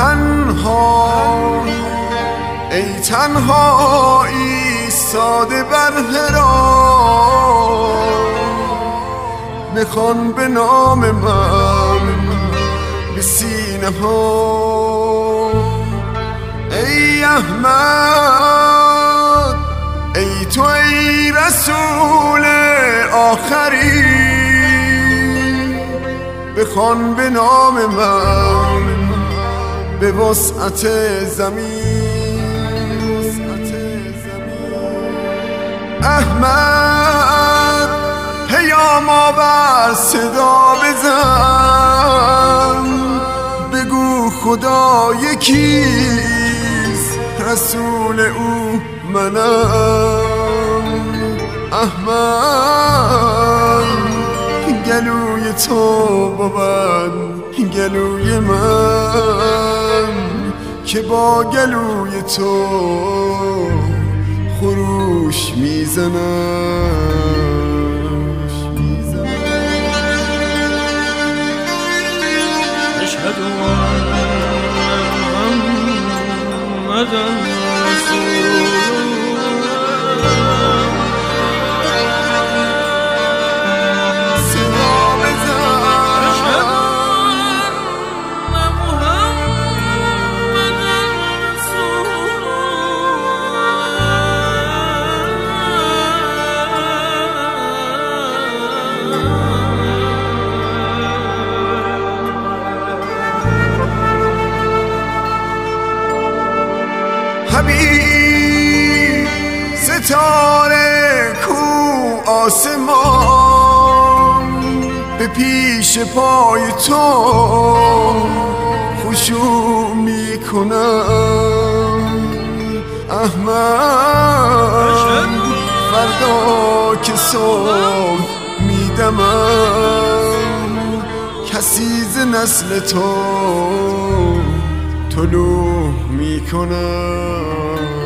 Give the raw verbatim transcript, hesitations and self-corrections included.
تنها ای تنها ایستاده بر حرا، بخوان به نام من به سینه ها. ای احمد ای تو ای رسول آخری، بخوان به نام من به وسعت زمین. احمد پیام آور صدا بزن، بگو خدا یکیست رسول او منم. احمد گلوی تو بود گلوی من، که با گلوی تو خروش میزنم. اشهد ان محمدا رسول حبیب ستاره کو آسمان، به پیش پای تو خشوع میکنم. احمد فردا که صبح میدمم، کسی ز نسل تو طلوع میکنم.